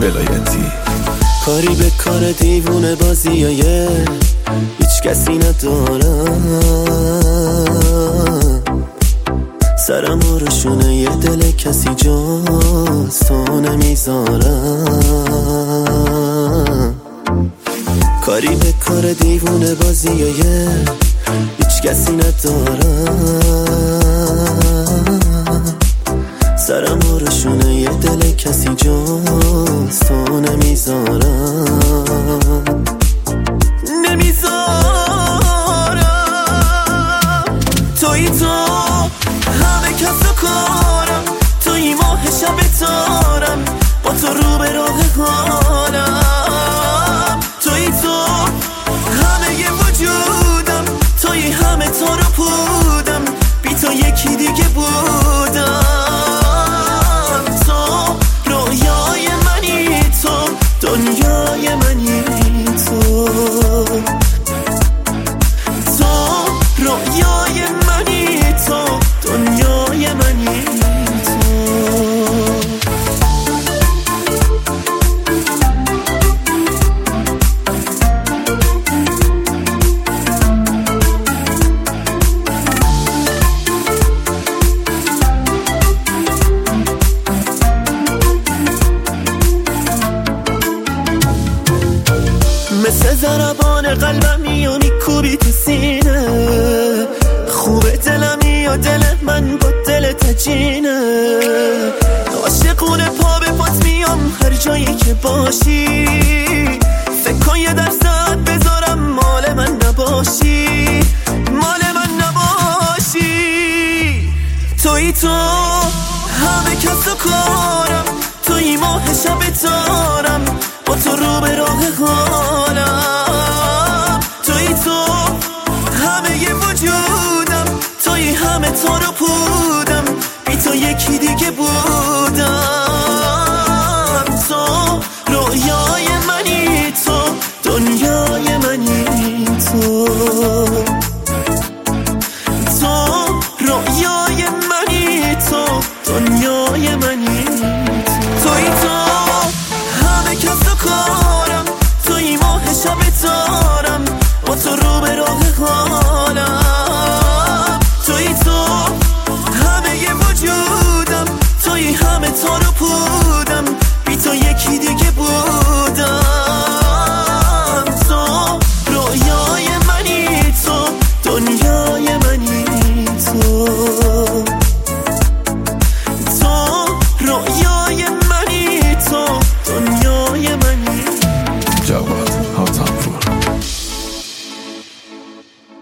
ولایتی. کاری به کار دیوونه بازیایه هیچ کسی ندارم، سرم روشونه یه دل کسی جز تو نمیذارم. کاری به کار دیوونه بازیایه هیچ کسی ندارم، سرم روشونه یه دل کسی جز تو نمیذارم. توی تو همه کس و کارم، توی ماه شب تارم، با تو رو به راه حالم. توی تو همه ی وجودم، توی همه تار و پودم، بی تو یکی دیگه بودم. تو رویای منی، تو دنیای منی، تو رویای منی، تو دنیای منی، تو. مثل ضربان قلبم میو میکوبی تو سینه، خوبه دلمی و دل من با دل تجینه. عاشقونه پا به پات میام هر جایی که باشی، فکر کن یه درصد بذارم مال من نباشی، مال من نباشی. توی تو همه کس و کارم، توی ماه شب تارم، با تو رو به راه حالم. توی تو همه ی وجودم، توی همه تار و پود